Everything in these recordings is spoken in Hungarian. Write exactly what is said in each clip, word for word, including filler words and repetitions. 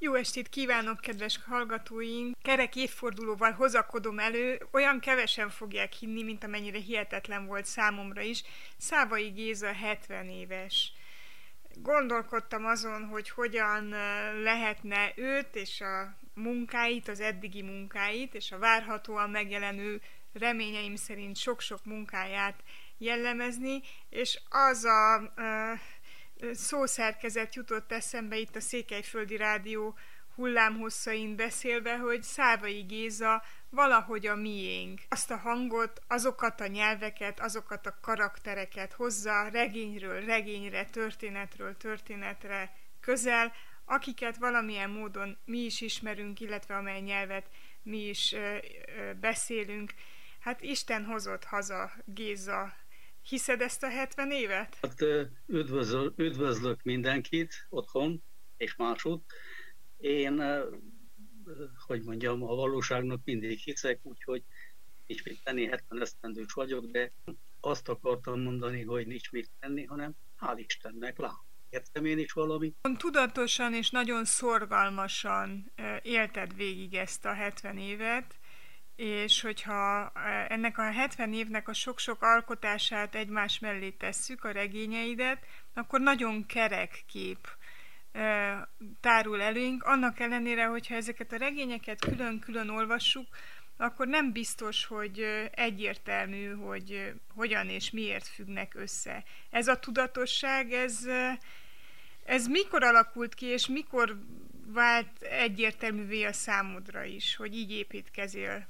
Jó estét kívánok, kedves hallgatóink! Kerek évfordulóval hozakodom elő, olyan kevesen fogják hinni, mint amennyire hihetetlen volt számomra is. Szávai Géza hetven éves. Gondolkodtam azon, hogy hogyan lehetne őt és a munkáit, az eddigi munkáit, és a várhatóan megjelenő reményeim szerint sok-sok munkáját jellemezni, és az a szószerkezet jutott eszembe itt a Székelyföldi Rádió hullámhosszain beszélve, hogy Szávai Géza valahogy a miénk. Azt a hangot, azokat a nyelveket, azokat a karaktereket hozza regényről regényre, történetről történetre közel, akiket valamilyen módon mi is ismerünk, illetve amely nyelvet mi is ö, ö, beszélünk. Hát Isten hozott haza, Géza. Hiszed ezt a hetven évet? Hát üdvözöl, üdvözlök mindenkit otthon és másút. Én, hogy mondjam, a valóságnak mindig hiszek, úgyhogy nincs mit tenni, hetven esztendős vagyok, de azt akartam mondani, hogy nincs mit tenni, hanem hál' Istennek, lám. Értem én is valamit. Tudatosan és nagyon szorgalmasan élted végig ezt a hetven évet, és hogyha ennek a hetven évnek a sok-sok alkotását egymás mellé tesszük, a regényeidet, akkor nagyon kerek kép tárul előnk, annak ellenére, hogyha ezeket a regényeket külön-külön olvassuk, akkor nem biztos, hogy egyértelmű, hogy hogyan és miért függnek össze. Ez a tudatosság, ez, ez mikor alakult ki, és mikor vált egyértelművé a számodra is, hogy így építkezél?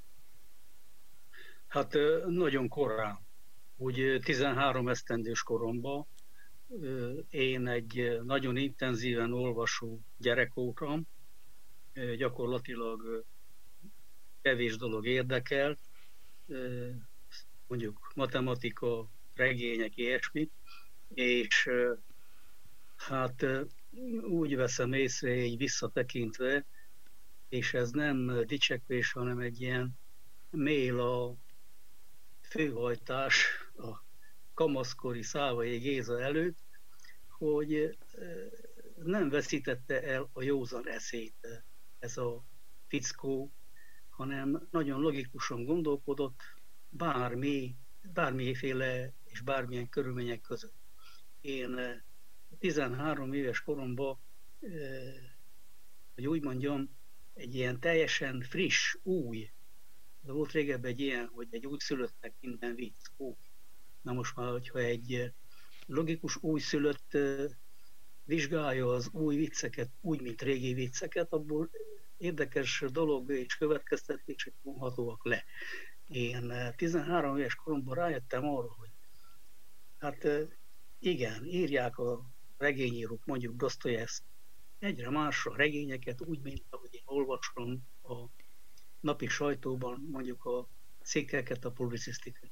Hát nagyon korán, úgy tizenhárom esztendős koromban én egy nagyon intenzíven olvasó gyerek voltam, gyakorlatilag kevés dolog érdekelt, mondjuk matematika, regények, ilyesmi, és hát úgy veszem észre, így visszatekintve, és ez nem dicsekvés, hanem egy ilyen mél a főhajtás a kamaszkori Szávai Géza előtt, hogy nem veszítette el a józan eszét ez a fickó, hanem nagyon logikusan gondolkodott bármi, bármiféle és bármilyen körülmények között. Én tizenhárom éves koromban, hogy úgy mondjam, egy ilyen teljesen friss, új, de volt régebben egy ilyen, hogy egy újszülöttnek minden vicc. Ó. Na most már, hogyha egy logikus újszülött vizsgálja az új vicceket úgy, mint régi vicceket, abból érdekes dolog és következtetések vonhatóak le. Én tizenhárom éves koromban rájöttem arra, hogy hát igen, írják a regényírók, mondjuk Dosztojevszky, egyre másra regényeket úgy, mint ahogy én olvasom a napi sajtóban, mondjuk a cikkeket, a publicisztikát.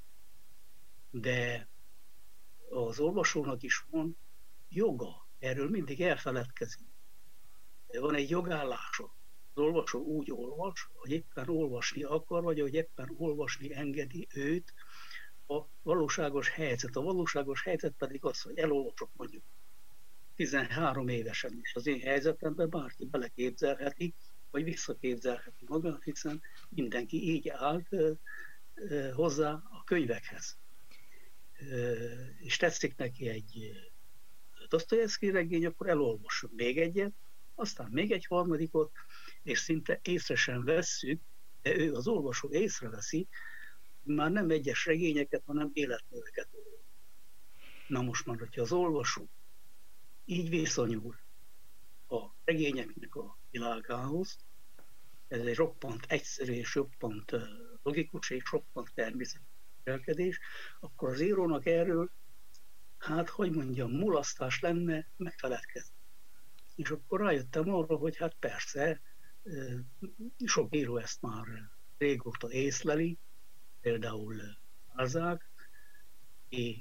De az olvasónak is van joga, erről mindig elfeledkezünk. Van egy jogállása. Az olvasó úgy olvas, hogy éppen olvasni akar, vagy hogy éppen olvasni engedi őt a valóságos helyzet. A valóságos helyzet pedig az, hogy elolvasok mondjuk tizenhárom évesen is. Az én helyzetemben bárki beleképzelheti, vagy visszaképzelheti magát, hiszen mindenki így állt uh, uh, hozzá a könyvekhez. Uh, és tetszik neki egy Dosztojevszky regény, akkor elolvasunk még egyet, aztán még egy harmadikot, és szinte észre sem vesszük, de ő, az olvasó észreveszi, már nem egyes regényeket, hanem életműveket olvas. Na most már, hogyha az olvasó így viszonyul a regényeknek a világához, ez egy roppant egyszerű és roppant logikus és roppant természetes viselkedés, akkor az írónak erről, hát hogy mondjam, mulasztás lenne megfeledkezni. És akkor rájöttem arra, hogy hát persze, sok író ezt már régóta észleli, például Balzac, és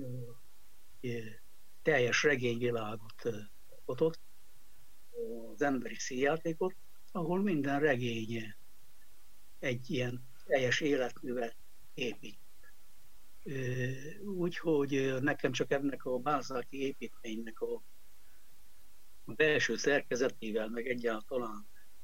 teljes regényvilágot alkotott, az emberi színjátékot, ahol minden regény egy ilyen teljes életművet épít. Úgyhogy nekem csak ennek a Balzaci építménynek a a belső szerkezetével, meg egyáltalán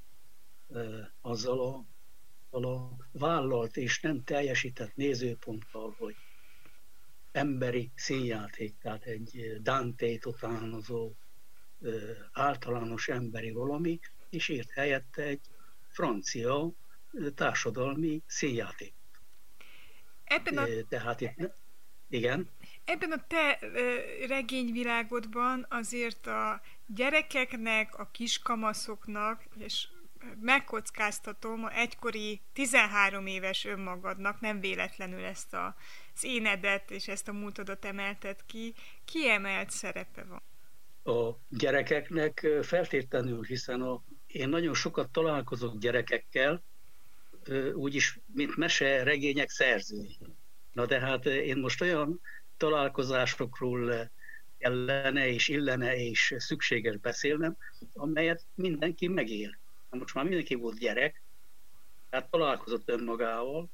azzal a, azzal a vállalt és nem teljesített nézőponttal, hogy emberi színjáték, tehát egy Dante-t utánozó általános emberi valami, és írt helyette egy francia társadalmi színjáték. Ebben a, Tehát itt, igen. Ebben a te regényvilágodban azért a gyerekeknek, a kiskamaszoknak, és megkockáztatom, a egykori tizenhárom éves önmagadnak, nem véletlenül ezt a, az énedet és ezt a múltodat emelted ki, kiemelt szerepe van. A gyerekeknek feltétlenül, hiszen a, én nagyon sokat találkozok gyerekekkel, úgyis, mint mese regények szerzői. Na de hát én most olyan találkozásokról kellene és illene és szükséges beszélnem, amelyet mindenki megél. Most már mindenki volt gyerek, tehát találkozott önmagával,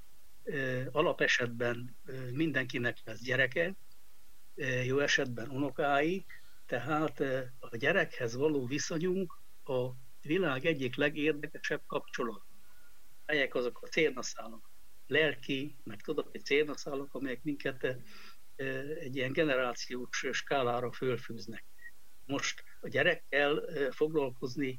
alapesetben mindenkinek lesz gyereke, jó esetben unokái, tehát a gyerekhez való viszonyunk a világ egyik legérdekesebb kapcsolat. Melyek azok a cérnaszálak, lelki, meg tudati cérnaszálak, amelyek minket egy ilyen generációs skálára fölfűznek. Most a gyerekkel foglalkozni,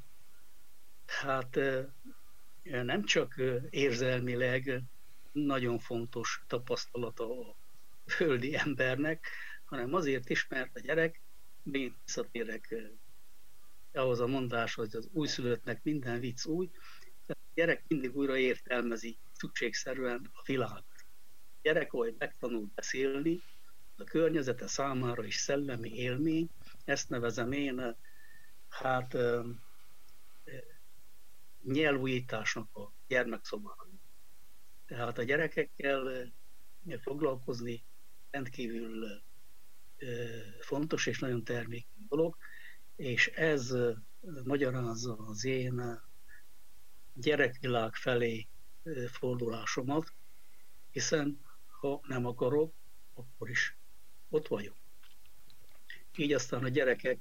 hát nem csak érzelmileg nagyon fontos tapasztalata a földi embernek, hanem azért is, mert a gyerek, még visszatérek ahhoz a mondáshoz, hogy az újszülöttnek minden vicc új, tehát a gyerek mindig újra értelmezi szükségszerűen a világot. A gyerek, ahogy megtanul beszélni, a környezete számára is szellemi élmény, ezt nevezem én, hát nyelvújításnak a gyermekszobában. Tehát a gyerekekkel foglalkozni rendkívül fontos és nagyon termékeny dolog, és ez magyarázza az én gyerekvilág felé fordulásomat, hiszen ha nem akarok, akkor is ott vagyok. Így aztán a gyerekek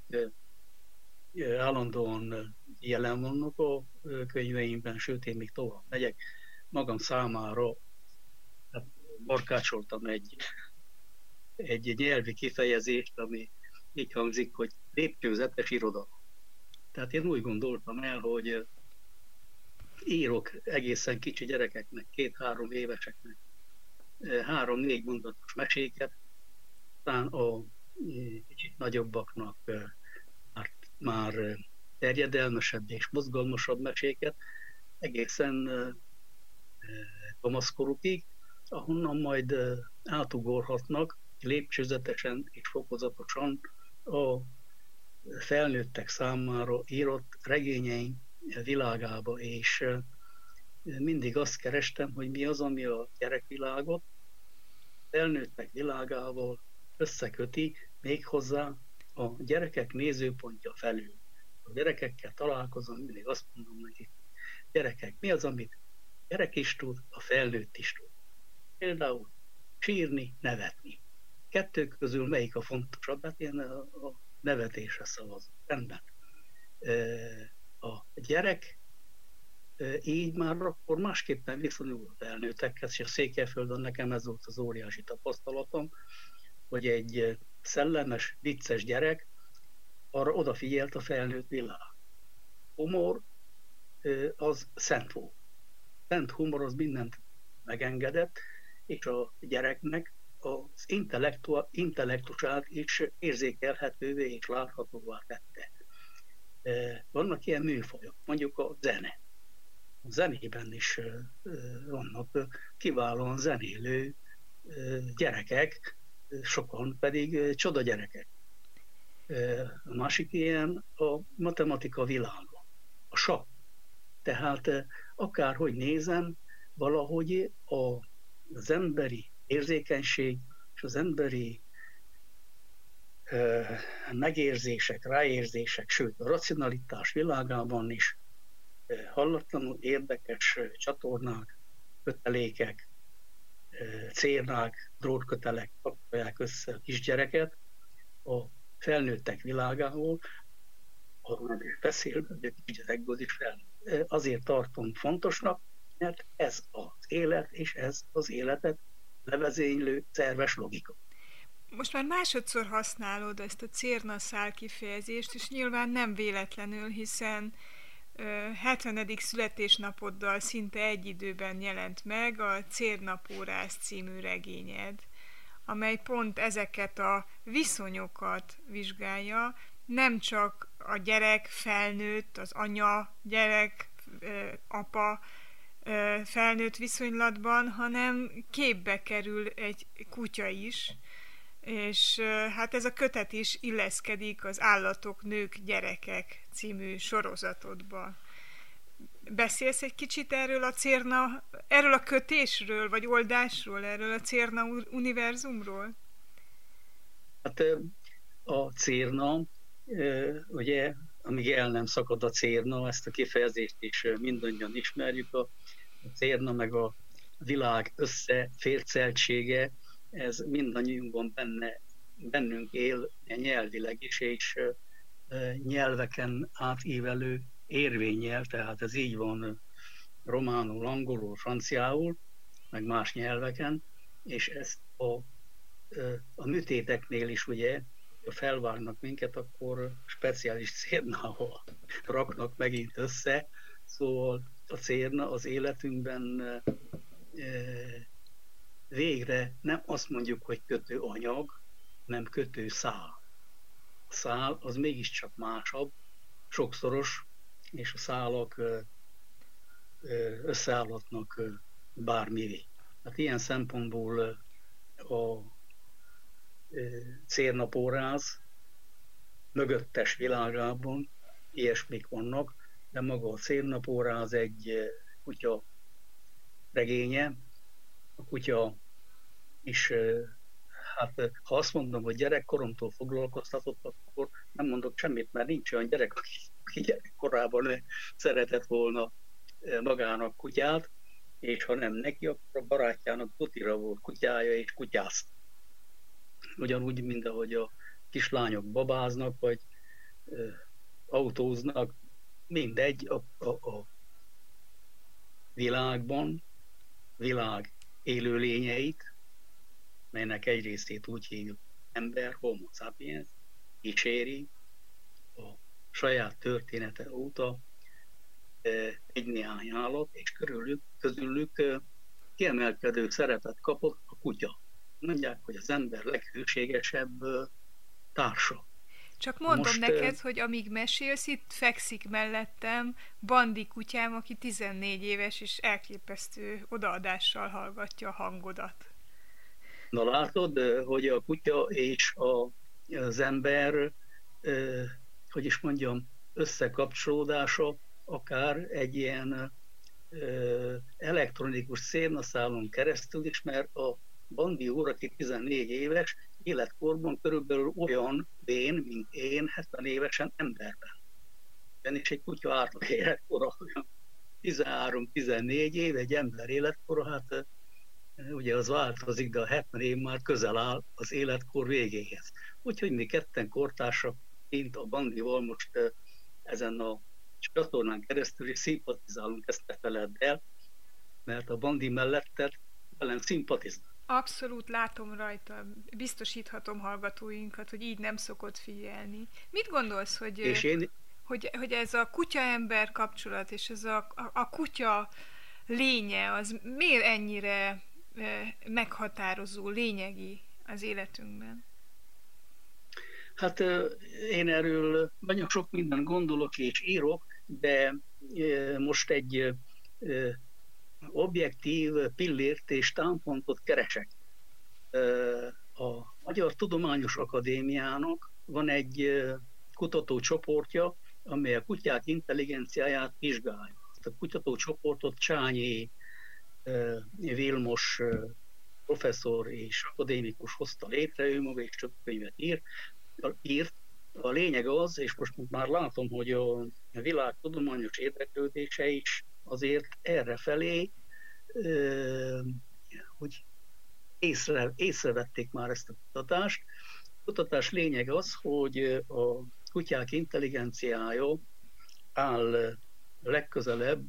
állandóan jelen vannak a könyveimben, sőt én még tovább megyek. Magam számára hát, barkácsoltam egy, egy nyelvi kifejezést, ami így hangzik, hogy lépcsőzetes irodalom. Tehát én úgy gondoltam el, hogy írok egészen kicsi gyerekeknek, két-három éveseknek három-négy mondatos meséket, aztán a kicsit nagyobbaknak már, már terjedelmesebb és mozgalmasabb meséket, egészen kamaszkorukig, ahonnan majd átugorhatnak lépcsőzetesen és fokozatosan a felnőttek számára írott regényeim világába, és mindig azt kerestem, hogy mi az, ami a gyerekvilágot felnőttek világával összeköti, méghozzá a gyerekek nézőpontja felül. A gyerekekkel találkozom, mindig azt mondom nekik, gyerekek, mi az, amit gyerek is tud, a felnőtt is tud. Például sírni, nevetni. Kettő közül melyik a fontosabb? Hát én a, a nevetésre szavazom. Rendben. A gyerek így már akkor másképpen viszonyul a felnőttekhez, és a Székelyföldön nekem ez volt az óriási tapasztalatom, hogy egy szellemes, vicces gyerek arra odafigyelt a felnőtt világ. Humor az szent volt. Szent humor az mindent megengedett, és a gyereknek az intellektusát is érzékelhetővé és láthatóvá tette. Vannak ilyen műfajok, mondjuk a zene. A zenében is vannak kiválóan zenélő gyerekek, sokan pedig csoda gyerekek. A másik ilyen a matematika világa, a sakk. Tehát akárhogy nézem, valahogy az emberi érzékenység és az emberi megérzések, ráérzések, sőt a racionalitás világában is hallatlanul érdekes csatornák, kötelékek, cérnák, drótkötelek kapcsolják össze a kisgyereket a felnőttek világából, arról is beszél, hogy a kisgyerekből is fel. Azért tartom fontosnak, mert ez az élet, és ez az életet levezénylő szerves logika. Most már másodszor használod ezt a cérnaszál kifejezést, és nyilván nem véletlenül, hiszen hetvenedik születésnapoddal szinte egy időben jelent meg a Cérnapórász című regényed, amely pont ezeket a viszonyokat vizsgálja, nem csak a gyerek felnőtt, az anya, gyerek, apa felnőtt viszonylatban, hanem képbe kerül egy kutya is, és hát ez a kötet is illeszkedik az Állatok, Nők, Gyerekek című sorozatodba. Beszélsz egy kicsit erről a Cérna, erről a kötésről, vagy oldásról, erről a Cérna univerzumról? Hát a Cérna, ugye, amíg el nem szakad a Cérna, ezt a kifejezést is mindannyian ismerjük, a Cérna meg a világ összeférceltsége, ez mindannyiunkban benne, bennünk él nyelvileg is, és nyelveken átívelő érvényel, tehát ez így van románul, angolul, franciául, meg más nyelveken, és ezt a, a műtéteknél is ugye, ha felvágnak minket, akkor speciális cérnával raknak megint össze, szóval a cérna az életünkben végre nem azt mondjuk, hogy kötő anyag, nem kötő szál. A szál az mégiscsak másabb, sokszoros, és a szálak összeállhatnak bármivé. Hát ilyen szempontból a Cérnapórász mögöttes világában ilyesmik vannak, de maga a Cérnapórász egy kutya regénye. A kutya is, hát ha azt mondom, hogy gyerekkoromtól foglalkoztatott, akkor nem mondok semmit, mert nincs olyan gyerek, aki gyerekkorában szeretett volna magának kutyát, és ha nem neki, akkor a barátjának tutira volt kutyája, és kutyázt. Ugyanúgy, mint ahogy a kislányok babáznak, vagy autóznak, mindegy a, a, a világban, világ élőlényeit, melynek egy részét úgy hívjuk ember, homo sapiens, kíséri a saját története óta egy néhány állat, és körülük, közülük kiemelkedő szerepet kapott a kutya. Mondják, hogy az ember leghűségesebb társa. Csak mondom Most, neked, hogy amíg mesélsz, itt fekszik mellettem Bandi kutyám, aki tizennégy éves, és elképesztő odaadással hallgatja a hangodat. Na látod, hogy a kutya és a, az ember, hogy is mondjam, összekapcsolódása akár egy ilyen elektronikus szénaszálon keresztül is, mert a Bandi úr, aki tizennégy éves, életkorban körülbelül olyan vén, mint én, hetven évesen emberben. És egy kutya átlag életkora olyan tizenhárom-tizennégy év, egy ember életkora, hát ugye az változik, de a hetven év már közel áll az életkor végéhez. Úgyhogy mi ketten kortársak, mint a Bandival most ezen a csatornán keresztül is szimpatizálunk, ezt ne feledd el, mert a Bandi melletted velem szimpatizál. Abszolút látom rajta, biztosíthatom hallgatóinkat, hogy így nem szokott figyelni. Mit gondolsz, hogy, és én... hogy, hogy ez a kutya-ember kapcsolat, és ez a, a, a kutya lénye, az miért ennyire meghatározó, lényegi az életünkben? Hát én erről nagyon sok mindent gondolok és írok, de most egy objektív pillért és támpontot keresek. A Magyar Tudományos Akadémiának van egy kutatócsoportja, amely a kutyák intelligenciáját vizsgálja. A kutatócsoportot Csányi Vilmos professzor és akadémikus hozta létre, ő maga is több könyvet írt. írt. A lényeg az, és most már látom, hogy a világ tudományos érdeklődése is azért errefelé, hogy észre, észrevették már ezt a kutatást. A kutatás lényeg az, hogy a kutyák intelligenciája áll legközelebb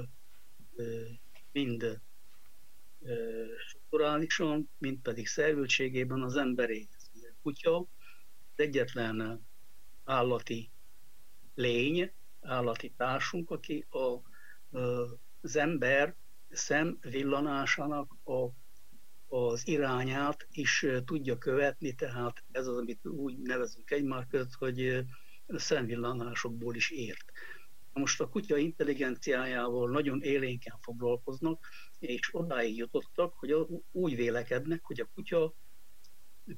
mind strukturálisan, mind pedig szervültségében az emberéhez. A kutya az egyetlen állati lény, állati társunk, aki a, az ember szemvillanásának a, az irányát is tudja követni, tehát ez az, amit úgy nevezünk egymás között, hogy szemvillanásokból is ért. Most a kutya intelligenciájával nagyon élénken foglalkoznak, és odáig jutottak, hogy úgy vélekednek, hogy a kutya, a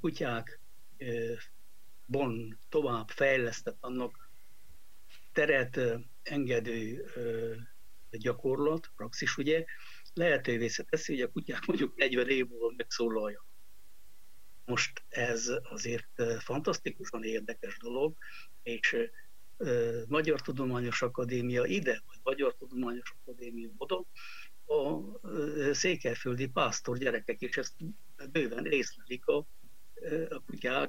kutyákban tovább fejlesztett annak teret engedő gyakorlat, praxis, ugye, lehetővé teszi, hogy a kutyák mondjuk negyven év múlva megszólaljanak. Most ez azért fantasztikusan érdekes dolog, és Magyar Tudományos Akadémia ide, vagy Magyar Tudományos Akadémia oda, a székelyföldi pásztor gyerekek, és ezt bőven észlelik a, a kutyák,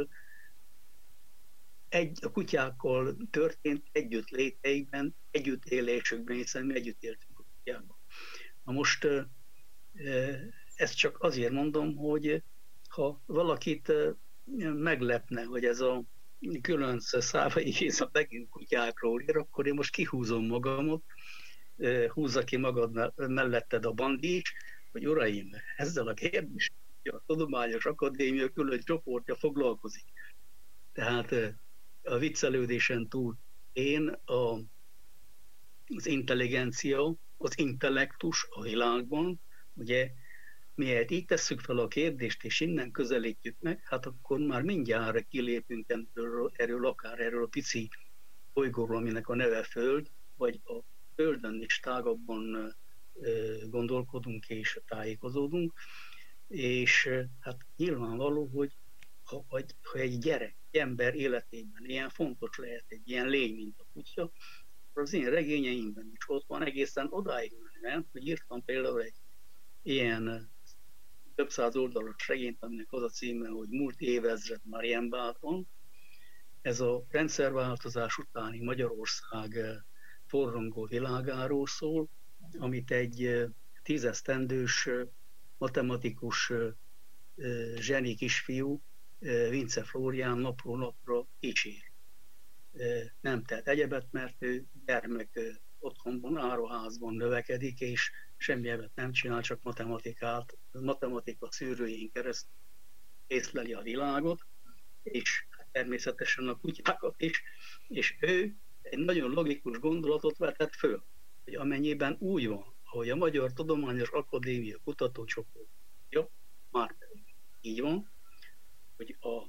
egy, a kutyákkal történt együtt léteikben, együtt élésükben, hiszen mi együtt éltünk a kutyákban. Na most ezt csak azért mondom, hogy ha valakit meglepne, hogy ez a különc Szávai Géza megint kutyákról ír, akkor én most kihúzom magamot, húzza ki magad melletted a Bandi is, hogy uraim, ezzel a kérdéssel a Tudományos Akadémia külön csoportja foglalkozik. Tehát a viccelődésen túl én a, az intelligencia, az intellektus a világban, ugye, miért így tesszük fel a kérdést, és innen közelítjük meg, hát akkor már mindjárt kilépünk erről, erről akár erről a pici bolygóról, aminek a neve Föld, vagy a Földön is tágabban gondolkodunk és tájékozódunk, és hát nyilvánvaló, hogy ha, ha egy gyerek, egy ember életében ilyen fontos lehet egy ilyen lény, mint a kutya, akkor az én regényeimben is ott van egészen odáig menően, hogy írtam például egy ilyen több száz oldalas regényt, aminek az a címe, hogy Múlt évezred Marienbádon. Ez a rendszerváltozás utáni Magyarország forrongó világáról szól, amit egy tízesztendős matematikus zseni kisfiú, Vince Flórián napról napra kísér. Nem tett egyebet, mert ő gyermek otthonban, áruházban növekedik, és semmi ebet nem csinál, csak matematikát, matematika szűrőjén keresztül észleli a világot, és természetesen a kutyákat is, és ő egy nagyon logikus gondolatot vetett föl, hogy amennyiben úgy van, ahogy a Magyar Tudományos Akadémia kutatócsoport, jó, már pedig így van, hogy a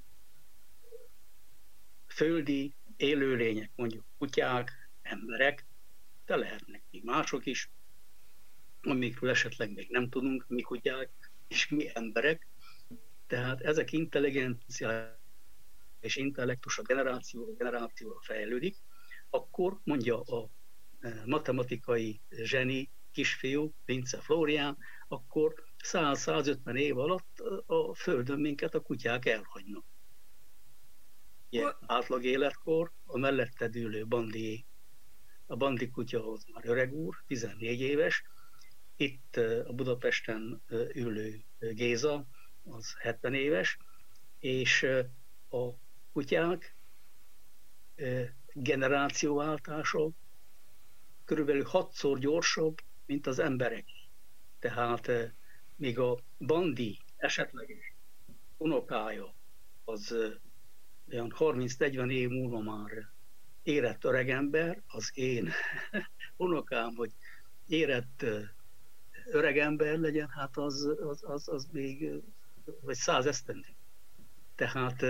földi élőlények, mondjuk kutyák, emberek, de lehetnek még mások is, amikről esetleg még nem tudunk, mi kutyák és mi emberek, tehát ezek intelligencia és intellektus a generációra, generációra fejlődik, akkor mondja a matematikai zseni kisfiú, Vince Flórián, akkor száz-százötven év alatt a Földön minket a kutyák elhagynak. Ilyen átlag életkor, a melletted ülő Bandi, a Bandi kutya az már öreg úr, tizennégy éves, itt a Budapesten ülő Géza, az hetven éves, és a kutyák generációváltása körülbelül hatszor gyorsabb, mint az emberek. Tehát még a Bandi esetleges unokája az olyan harminc-negyven év múlva már érett öregember, az én unokám, hogy érett öregember legyen, hát az, az, az, az még vagy száz esztendő. Tehát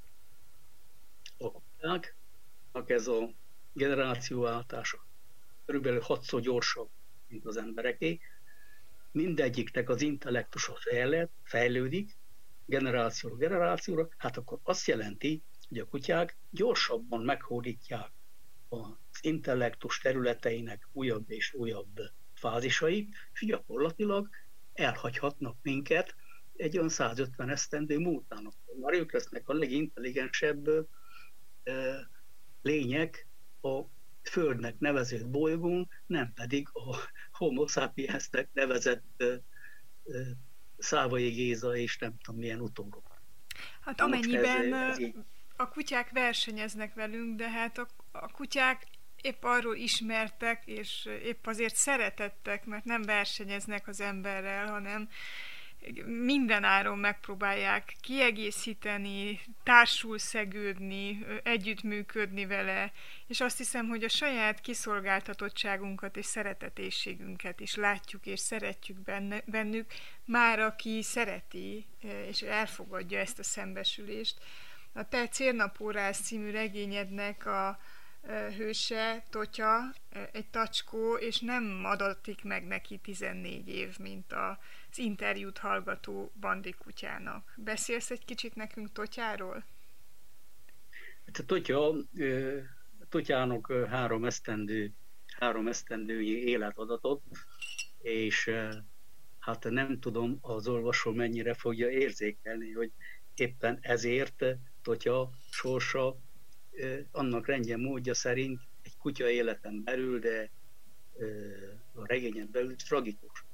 a kutyáknak ez a generációváltása körülbelül hatszor gyorsabb, mint az embereké. Mindegyiknek az intellektusa fejlett, fejlődik, generációra generációra, hát akkor azt jelenti, hogy a kutyák gyorsabban meghódítják az intellektus területeinek újabb és újabb fázisait, és gyakorlatilag elhagyhatnak minket egy olyan százötven esztendő múltán. Már ők lesznek a legintelligensebb lények a Földnek nevezett bolygón, nem pedig a Homo sapiensnek nevezett Szávai Géza és nem tudom milyen utódok. Hát Na most ez, amennyiben ez így... a kutyák versenyeznek velünk, de hát a, a kutyák épp arról ismertek, és épp azért szeretettek, mert nem versenyeznek az emberrel, hanem minden áron megpróbálják kiegészíteni, társul szegődni, együttműködni vele, és azt hiszem, hogy a saját kiszolgáltatottságunkat és szeretetésségünket is látjuk és szeretjük benne, bennük, már aki szereti és elfogadja ezt a szembesülést. A Te Cérnapórás című regényednek a hőse, Totya, egy tacskó, és nem adatik meg neki tizennégy év, mint az interjút hallgató bandikutyának. Beszélsz egy kicsit nekünk Totyáról? A Totya, Totyának három esztendő, három esztendőnyi életadatot, és hát nem tudom, az olvasó mennyire fogja érzékelni, hogy éppen ezért Totya sorsa annak rendje módja szerint egy kutya életen belül, de a regényen belül tragikus.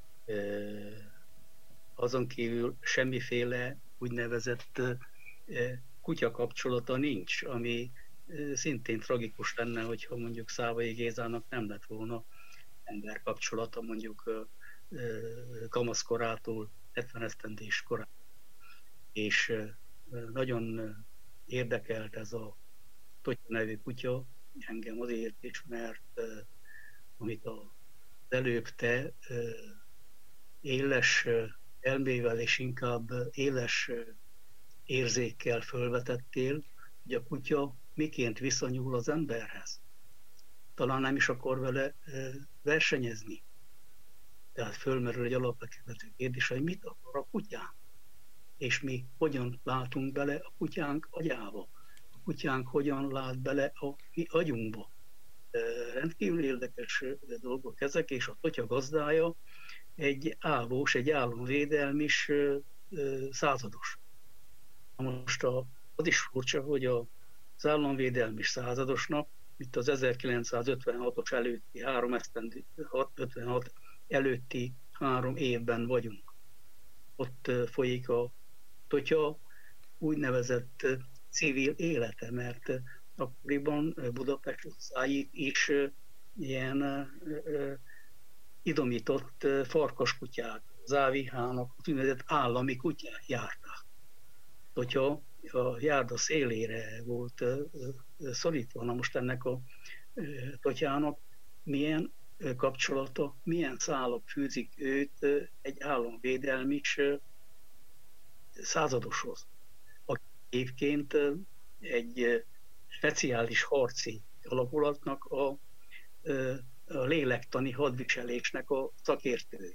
Azon kívül semmiféle úgynevezett kutya kapcsolata nincs, ami szintén tragikus lenne, hogyha mondjuk Szávai Gézának nem lett volna ember kapcsolata mondjuk kamaszkorától hetven esztendés korán. És nagyon érdekelt ez a Totya nevű kutya, engem azért is, mert uh, amit az előbb te uh, éles uh, elmével és inkább uh, éles uh, érzékkel fölvetettél, hogy a kutya miként viszonyul az emberhez. Talán nem is akar vele uh, versenyezni. Tehát fölmerül egy alapvető kérdés, hogy mit akar a kutyánk, és mi hogyan látunk bele a kutyánk agyába. Kutyánk hogyan lát bele a mi agyunkba. Rendkívül érdekes dolgok ezek, és a Totya gazdája egy állós, egy álomvédelmis százados. Most a, az is furcsa, hogy az álomvédelmis századosnak, itt az ezerkilencszázötvenhatos előtti három esztendő, ötvenhat előtti három évben vagyunk. Ott folyik a Totya úgynevezett civil élete, mert akkoriban Budapest utcáit is ilyen uh, idomított farkaskutyák, závihának, úgynevezett állami kutyák járták. Hogyha a járda szélére volt uh, szorítva, na most ennek a uh, Totyának milyen uh, kapcsolata, milyen szálak fűzik őt uh, egy államvédelmis uh, századoshoz. Évként egy speciális harci alakulatnak a, a lélektani hadviselésnek a szakértője.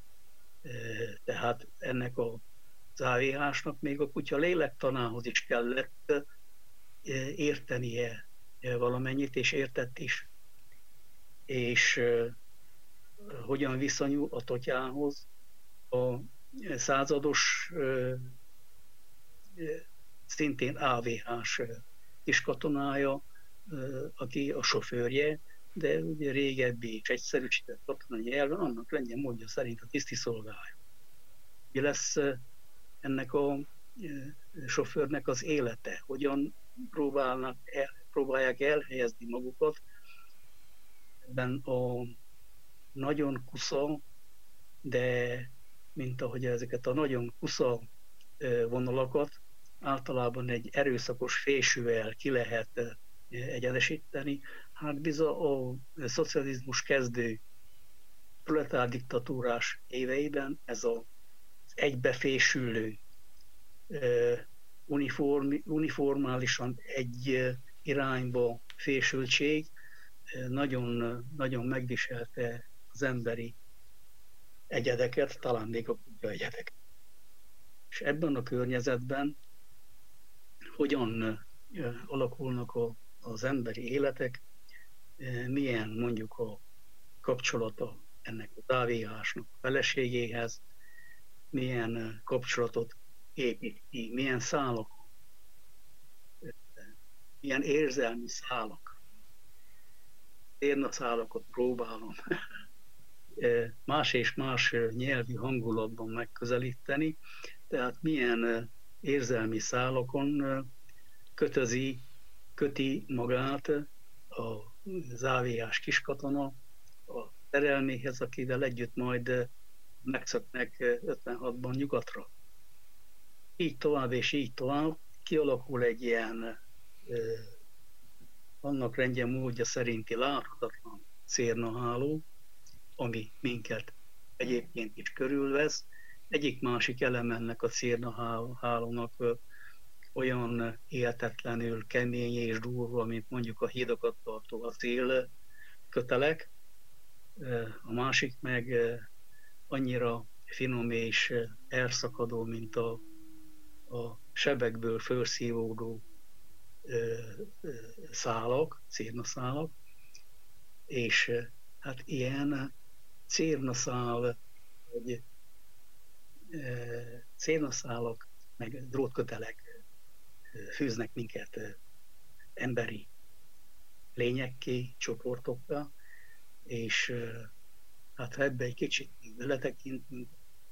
Tehát ennek a závéhásnak még a kutya lélektanához is kellett értenie valamennyit, és értett is. És hogyan viszonyul a Totyához a százados szintén á vé hás kiskatonája, aki a sofőrje, de ugye régebbi és egyszerűsített katonai nyelven annak legyen módja szerint a tiszti szolgája. Mi lesz ennek a sofőrnek az élete? Hogyan próbálnak el, próbálják elhelyezni magukat ebben a nagyon kusza, de mint ahogy ezeket a nagyon kusza vonalakat általában egy erőszakos fésűvel ki lehet egyenesíteni. Hát bizony a szocializmus kezdő proletár diktatúrás éveiben ez az egybefésülő, uniform, uniformálisan egy irányba fésültség nagyon, nagyon megviselte az emberi egyedeket, talán még a kutya egyedeket. És ebben a környezetben hogyan alakulnak a, az emberi életek, milyen mondjuk a kapcsolata ennek a závéhásnak a feleségéhez, milyen kapcsolatot épít ki, milyen szálak milyen érzelmi szálak, szálakot próbálom más és más nyelvi hangulatban megközelíteni, tehát milyen érzelmi szálakon kötözi, köti magát a závélyás kiskatona a szerelméhez, akivel együtt majd megszöknek ötvenhatban nyugatra. Így tovább és így tovább kialakul egy ilyen annak rendje módja szerinti láthatatlan cérnaháló, ami minket egyébként is körülvesz. Egyik másik elem ennek a cérnahálónak olyan éltetlenül kemény és durva, mint mondjuk a hídakat tartó acél kötelek. A másik meg annyira finom és elszakadó, mint a, a sebekből felszívódó szálak, cérnaszálak, és hát ilyen cérnaszál, vagy cérnaszálak, meg drótkötelek fűznek minket emberi lényekké, csoportokra, és hát ha ebbe egy kicsit beletekintünk,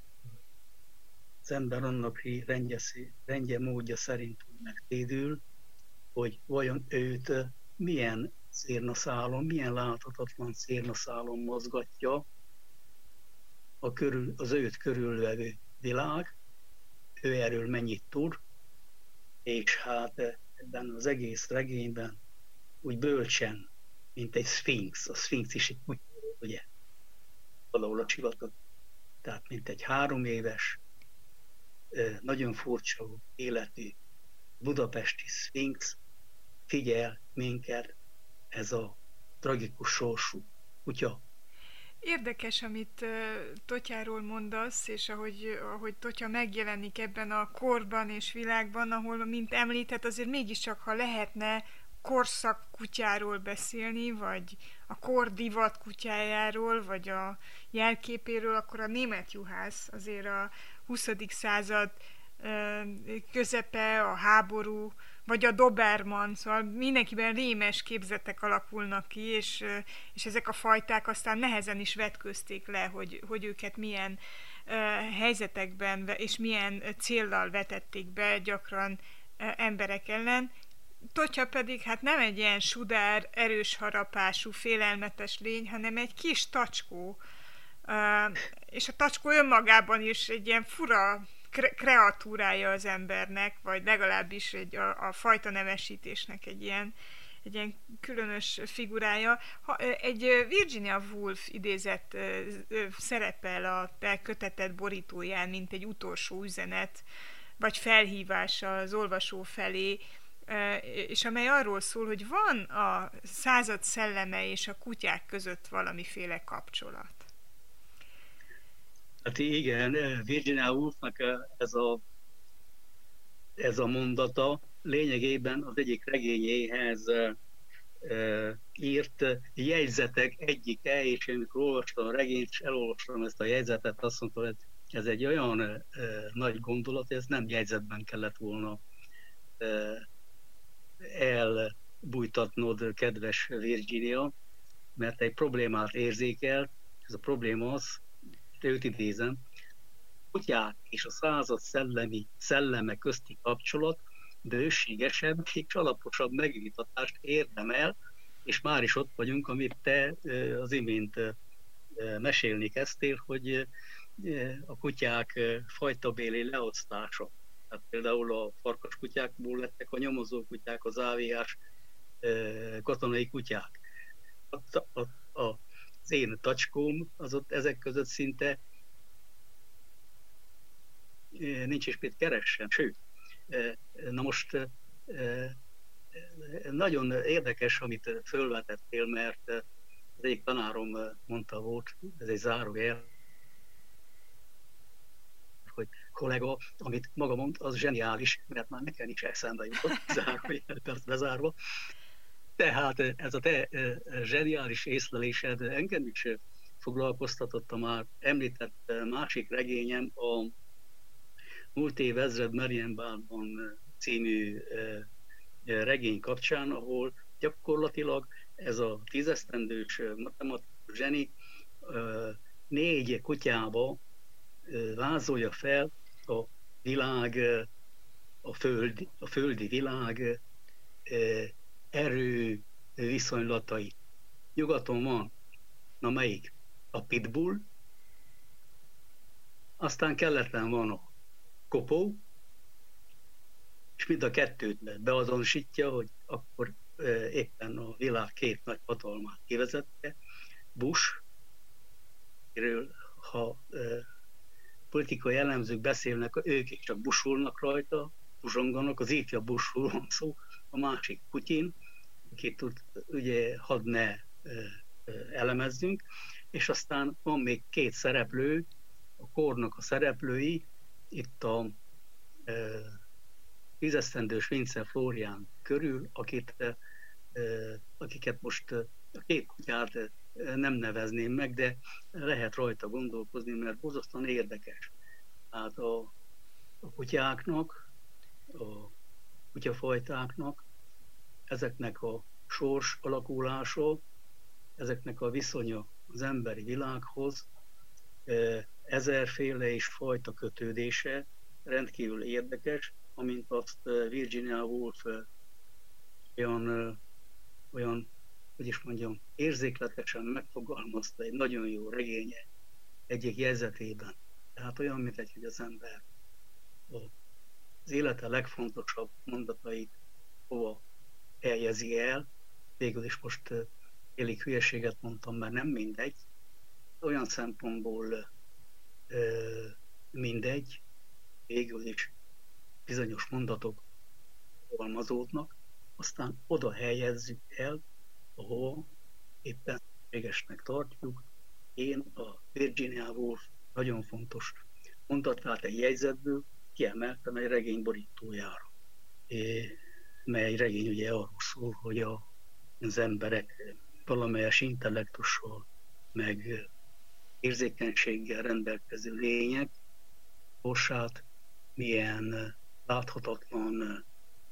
az ember annak rendje, rendje módja szerint megtédül, hogy vajon őt milyen cérnaszálon, milyen láthatatlan cérnaszálon mozgatja a körül, az őt körülvevő világ, ő erről mennyit tud, és hát ebben az egész regényben úgy bölcsen, mint egy szfinx, a szfinx is egy kutya, ugye, valahol a csivatag, tehát mint egy három éves, nagyon furcsa életű budapesti szfinx figyel minket, ez a tragikus sorsú kutya. Érdekes, amit uh, Totyáról mondasz, és ahogy, ahogy Totya megjelenik ebben a korban és világban, ahol, mint említett, azért mégiscsak, ha lehetne korszak kutyáról beszélni, vagy a kor divat kutyájáról, vagy a jelképéről, akkor a német juhász azért a huszadik század uh, közepe, a háború, vagy a Doberman, szóval mindenkiben rémes képzetek alakulnak ki, és, és ezek a fajták aztán nehezen is vetközték le, hogy, hogy őket milyen uh, helyzetekben és milyen céllal vetették be gyakran uh, emberek ellen. Totya pedig hát nem egy ilyen sudár, erős harapású, félelmetes lény, hanem egy kis tacskó, uh, és a tacskó önmagában is egy ilyen fura kreatúrája az embernek, vagy legalábbis egy, a, a fajta nemesítésnek egy ilyen, egy ilyen különös figurája. Ha, egy Virginia Woolf idézet szerepel a kötetet borítóján, mint egy utolsó üzenet, vagy felhívás az olvasó felé, és amely arról szól, hogy van a század szelleme és a kutyák között valamiféle kapcsolat. Hát igen, Virginia Woolfnak ez a, ez a mondata lényegében az egyik regényéhez e, írt jegyzetek egyike, és én amikor olvastam a regényt, és elolvastam ezt a jegyzetet, azt mondtam, hogy ez egy olyan e, nagy gondolat, hogy ez nem jegyzetben kellett volna e, elbújtatnod, kedves Virginia, mert egy problémát érzékel, ez a probléma az, őt idézem, kutyák és a század szellemi szelleme közti kapcsolat bőségesebb és alaposabb megvitatást érdemel, és már is ott vagyunk, amit te az imént mesélni kezdtél, hogy a kutyák fajtabéli leosztása. Tehát például a farkas kutyákból lettek a nyomozó kutyák, az áviás katonai kutyák. A, a, a az én tacskóm, az ott ezek között szinte nincs is mit keressen. Sőt, na most nagyon érdekes, amit fölvetettél, mert az egyik tanárom mondta volt, ez egy zárójel, hogy kollega, amit maga mond, az zseniális, mert már nekem is eszembe jutott, zárójel, perc bezárva. Tehát ez a te zseniális észlelésed engem is foglalkoztatott a már említett másik regényem, a Múlt év ezred Marienbadban című regény kapcsán, ahol gyakorlatilag ez a tízesztendős matematikus zseni négy kutyába vázolja fel a világ, a, föld, a földi világ erő viszonylatait. Nyugaton van, na melyik? A pitbull, aztán keleten van a kopó, és mind a kettőt beazonosítja, hogy akkor éppen a világ két nagy hatalmát kivezette. Bush, erről, ha politikai elemzők beszélnek, ők is csak busulnak rajta, busonganak, az ifja Bushról van szó, a másik Putyin, akit tud, ugye hadd ne elemezzünk, és aztán van még két szereplő, a kornak a szereplői, itt a tízesztendős Vince Florian körül, akit, akiket most a két kutyát nem nevezném meg, de lehet rajta gondolkozni, mert borzasztóan érdekes. Hát a, a kutyáknak, a kutyafajtáknak, ezeknek a sors alakulása, ezeknek a viszonya az emberi világhoz, ezerféle és fajta kötődése rendkívül érdekes, amint azt Virginia Woolf olyan, olyan, hogy is mondjam, érzékletesen megfogalmazta egy nagyon jó regénye egyik jegyzetében. Tehát olyan, mint egy, hogy az ember az élete legfontosabb mondatait hova helyezi el. Végül is most elég hülyeséget mondtam, mert nem mindegy. Olyan szempontból mindegy, végül is bizonyos mondatok fogalmazódnak, aztán oda helyezzük el, ahol éppen szükségesnek tartjuk. Én a Virginia Woolf nagyon fontos mondatát egy jegyzetből kiemeltem egy regény borítójára, mely regény ugye arról szól, hogy a, az emberek valamelyes intellektussal, meg érzékenységgel rendelkező lények sorsát milyen láthatatlan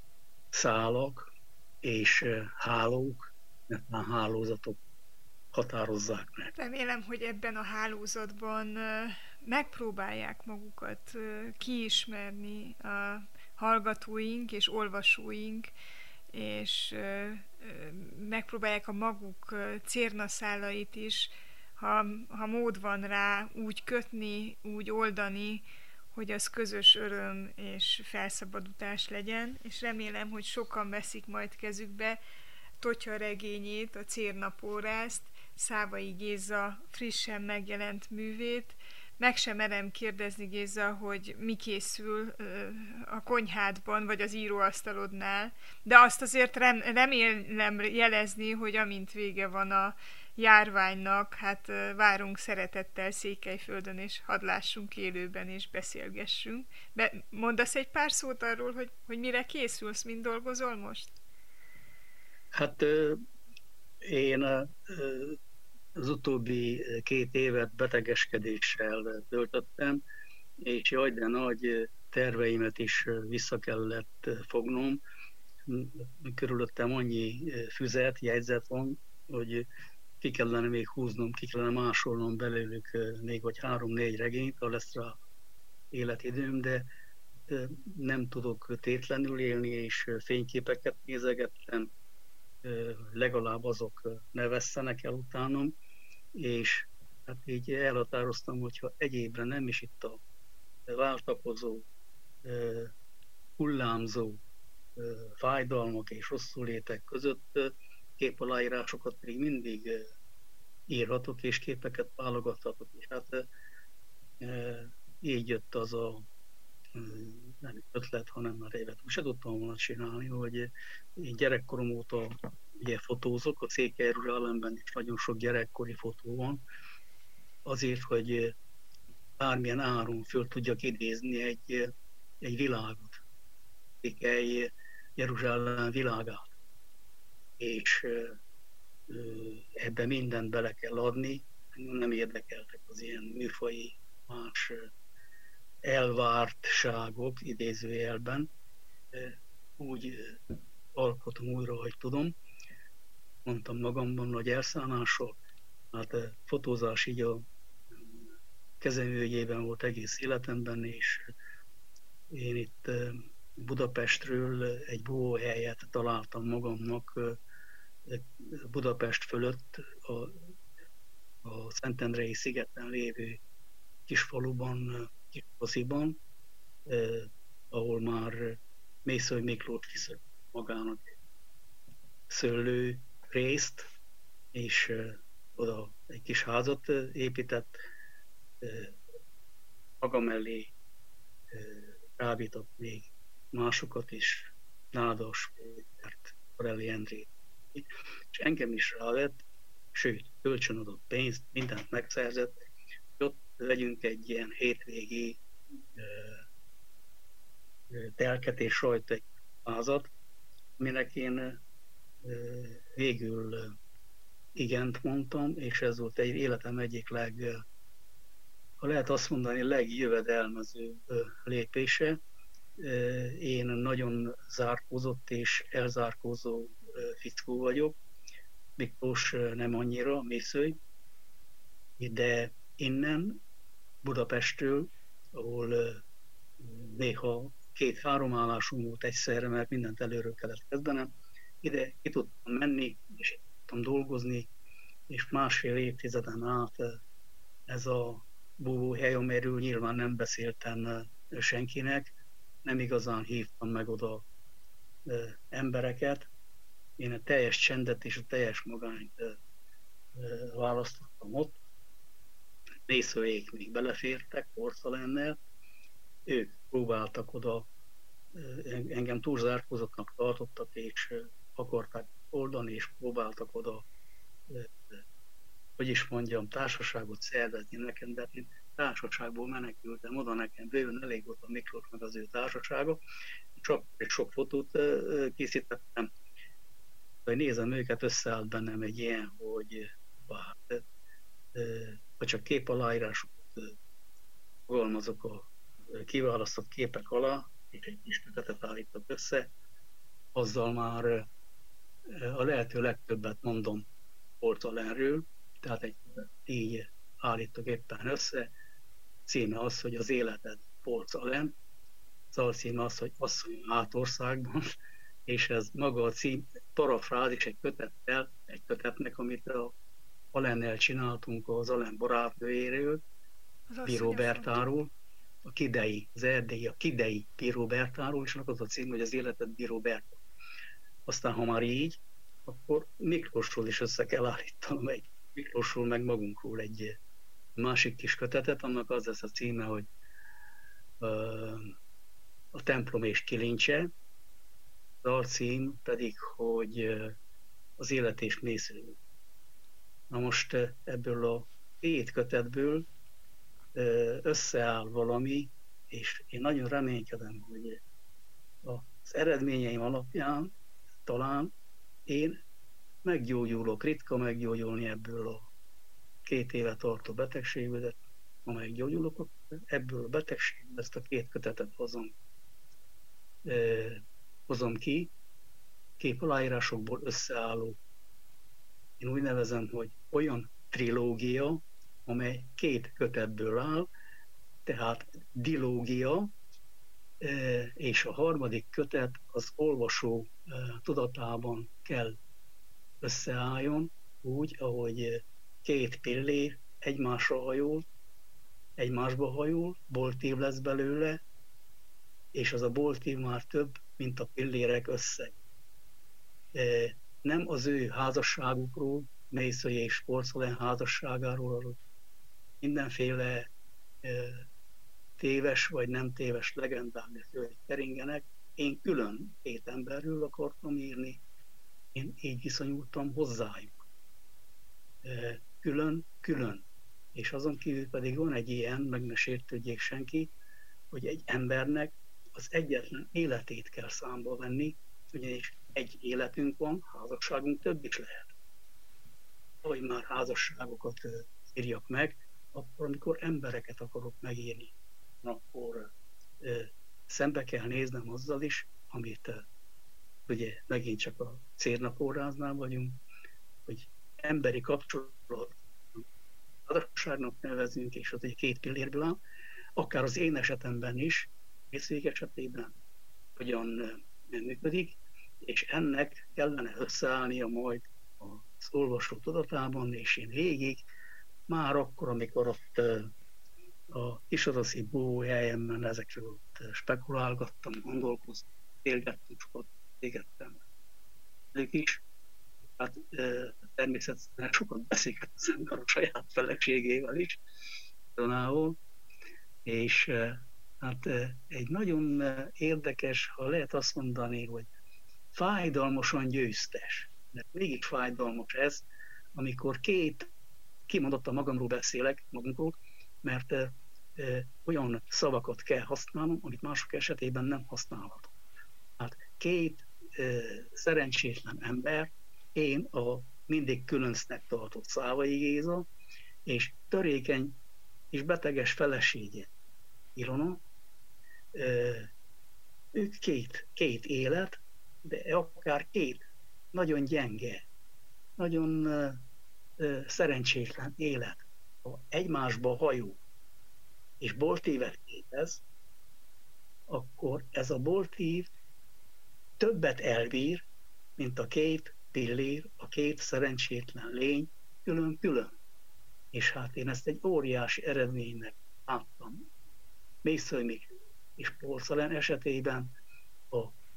szálak és hálók, netán hálózatok határozzák meg. Remélem, hogy ebben a hálózatban megpróbálják magukat kiismerni a hallgatóink és olvasóink, és megpróbálják a maguk cérnaszálait is, ha, ha mód van rá, úgy kötni, úgy oldani, hogy az közös öröm és felszabadulás legyen, és remélem, hogy sokan veszik majd kezükbe Totya regényét, a Cérnapórászt, Szávai Géza frissen megjelent művét. Meg sem merem kérdezni, Géza, hogy mi készül a konyhádban, vagy az íróasztalodnál, de azt azért rem, remélem jelezni, hogy amint vége van a járványnak, hát várunk szeretettel Székelyföldön, és hadd lássunk élőben, és beszélgessünk. Be, mondasz egy pár szót arról, hogy, hogy mire készülsz, mind dolgozol most? Hát én az utóbbi két évet betegeskedéssel töltöttem, és jaj, de nagy terveimet is vissza kellett fognom. Körülöttem annyi füzet, jegyzet van, hogy ki kellene még húznom, ki kellene másolnom belőlük még vagy három-négy regényt, ha lesz rá életidőm, de nem tudok tétlenül élni, és fényképeket nézegettem, legalább azok ne vesszenek el utánam, és hát így elhatároztam, hogyha egyébben nem is itt a váltakozó, hullámzó fájdalmak és rosszulétek között képaláírásokat pedig mindig írhatok, és képeket válogathatok. És hát így jött az a nem ötlet, hanem már évet úgy se tudtam volna csinálni, hogy én gyerekkorom óta ugye fotózok, a Székelyruhálemben is nagyon sok gyerekkori fotó van, azért, hogy bármilyen áron föl tudjak idézni egy, egy világot, Székely Jeruzsálem világát. És ebbe mindent bele kell adni, nem érdekeltek az ilyen műfaji más elvártságok idézőjelben, úgy alkotom újra, hogy tudom. Mondtam magamban nagy elszánással, hát fotózás így a kezeművegyében volt egész életemben, és én itt Budapestről egy búvóhelyet találtam magamnak Budapest fölött, a, a Szentendrei szigeten lévő kis faluban, Kisposziban, eh, ahol már Mészöly Miklós kiszölt magának szőlő részt, és eh, oda egy kis házat épített, eh, maga mellé eh, rábított még másokat is, Nádas Pétert, Korelli Endrét, és engem is rávett, sőt, kölcsönadott pénzt, mindent megszerzett, hogy ott vegyünk egy ilyen hétvégi telket és rajta egy házat, aminek én végül igent mondtam, és ez volt egy életem egyik leg, ha lehet azt mondani, legjövedelmezőbb lépése. Én nagyon zárkózott és elzárkózó fickó vagyok, Miklós nem annyira, Mészöly, de innen, Budapestről, ahol néha két-három állásom volt egyszerre, mert mindent előről kellett kezdenem, ide ki tudtam menni, és tudtam dolgozni, és másfél évtizeden át ez a búvóhely, amiről nyilván nem beszéltem senkinek, nem igazán hívtam meg oda embereket. Én a teljes csendet és a teljes magányt választottam ott. Mészölyék még belefértek Porcelannel, ők próbáltak oda, engem túl zárkózottnak tartottak, és akarták oldani, és próbáltak oda, hogy is mondjam, társaságot szervezni nekem, de én társaságból menekültem, oda nekem bőven elég volt a Miklós meg az ő társasága, csak egy sok fotót készítettem, hogy nézem őket, összeállt bennem egy ilyen, hogy bár, ha csak képaláírásokat fogalmazok a kiválasztott képek alá, és egy kis kötetet állítok össze, azzal már a lehető legtöbbet mondom Porcelannről, tehát egy így állítok éppen össze, címe az, hogy az életed Porcelann, az alcíme az, hogy asszony Hátországban, és ez maga a cím, parafrázis egy kötettel, egy kötetnek, amit a Alennel csináltunk az Alen barátnőjéről, Bíró Bertáról, a Kidei, az erdélyi, a Kidei Bíró Bertáról, és az a cím, hogy az életed Bíró Berta. Aztán, ha már így, akkor Miklósról is össze kell állítanom egy Miklósról, meg magunkról egy másik kis kötetet, annak az lesz a címe, hogy uh, a templom és kilincse, az alcím pedig, hogy uh, az élet és Mészöly. Na most uh, ebből a két kötetből uh, összeáll valami, és én nagyon reménykedem, hogy az eredményeim alapján talán én meggyógyulok, ritka meggyógyulni ebből a két éve tartó betegségből, de ha meggyógyulok, ebből a betegségből ezt a két kötetet hozom, eh, hozom ki, képaláírásokból összeálló. Én úgy nevezem, hogy olyan trilógia, amely két kötetből áll, tehát dilógia, eh, és a harmadik kötet az olvasó eh, tudatában kell összeálljon, úgy, ahogy két pillér egymásra hajol, egymásba hajol, boltív lesz belőle, és az a boltív már több, mint a pillérek összeg. Nem az ő házasságukról, Mészöly és Porcelann házasságáról, mindenféle téves vagy nem téves legendák keringenek. Én külön két emberről akartam írni, én így viszonyultam hozzájuk. Külön, külön. És azon kívül pedig van egy ilyen, meg ne sértődjék senki, hogy egy embernek az egyetlen életét kell számba venni, ugyanis egy életünk van, házasságunk több is lehet. Ahogy már házasságokat írjak meg, akkor amikor embereket akarok megírni, akkor szembe kell néznem azzal is, amit ugye megint csak a Cérnapóráznál vagyunk, hogy emberi kapcsolat adatságnak nevezünk, és az egy két pillérből áll, akár az én esetemben is, részvég esetében hogyan működik, és ennek kellene összeállnia majd az olvasó tudatában, és én végig, már akkor, amikor ott a kisoroszi búvóhelyemen ezekről spekulálgattam, gondolkoztam, élgettem, sokat égettem ők is. Hát természetesen sokat beszélgettem a saját feleségével is, Donával, és hát egy nagyon érdekes, ha lehet azt mondani, hogy fájdalmasan győztes, mert mégis fájdalmas ez, amikor két, kimondottan magamról beszélek, magunkról, mert e, e, olyan szavakat kell használnom, amit mások esetében nem használhatok. Hát két e, szerencsétlen ember, én a mindig különcnek tartott Szávai Géza, és törékeny és beteges felesége Ilona, e, ők két, két élet, de akár két nagyon gyenge, nagyon e, e, szerencsétlen élet, ha egymásba hajó, és boltívet képez, akkor ez a boltív többet elbír, mint a két pillér, a két szerencsétlen lény külön-külön. És hát én ezt egy óriási eredménynek láttam. Mészöly Miklós és Porcelán esetében, a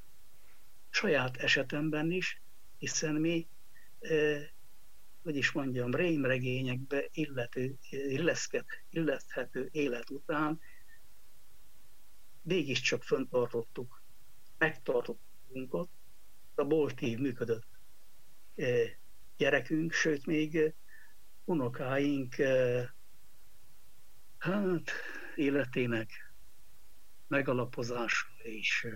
saját esetemben is, hiszen mi, eh, hogy is mondjam, rémregényekbe illető, illeszthető élet után mégiscsak föntartottuk, megtartottunk, a boltív működött eh, gyerekünk, sőt még unokáink eh, hát életének megalapozása és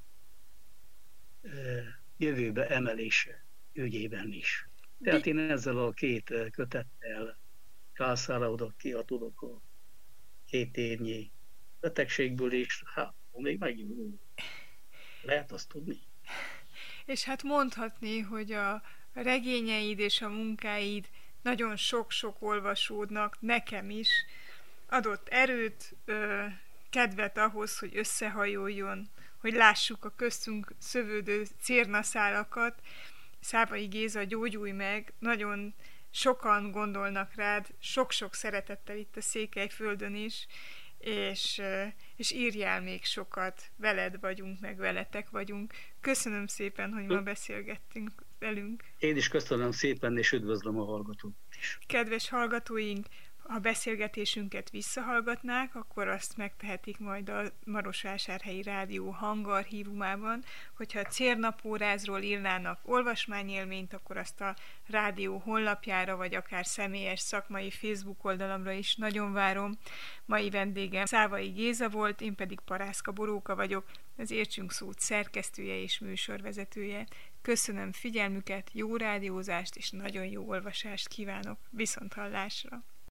eh, jövőbe emelése ügyében is. Tehát én ezzel a két kötettel kászára oda ki a tudok a két évnyi betegségből is, hát még megint lehet azt tudni. És hát mondhatni, hogy a regényeid és a munkáid nagyon sok-sok olvasódnak, nekem is, adott erőt, kedvet ahhoz, hogy összehajoljon, hogy lássuk a köztünk szövődő cérnaszálakat. Szávai Géza, gyógyulj meg, nagyon sokan gondolnak rád, sok-sok szeretettel itt a Székelyföldön is, és, és írjál még sokat, veled vagyunk, meg veletek vagyunk. Köszönöm szépen, hogy ma beszélgettünk velünk. Én is köszönöm szépen, és üdvözlöm a hallgatót is. Kedves hallgatóink, ha beszélgetésünket visszahallgatnák, akkor azt megtehetik majd a Marosvásárhelyi Rádió hangarchívumában, hogyha a Cérnapórázról írnának olvasmányélményt, akkor azt a rádió honlapjára, vagy akár személyes szakmai Facebook oldalamra is nagyon várom. Mai vendégem Szávai Géza volt, én pedig Parászka Boróka vagyok, az Értsünk Szót szerkesztője és műsorvezetője. Köszönöm figyelmüket, jó rádiózást és nagyon jó olvasást kívánok. Viszonthallásra!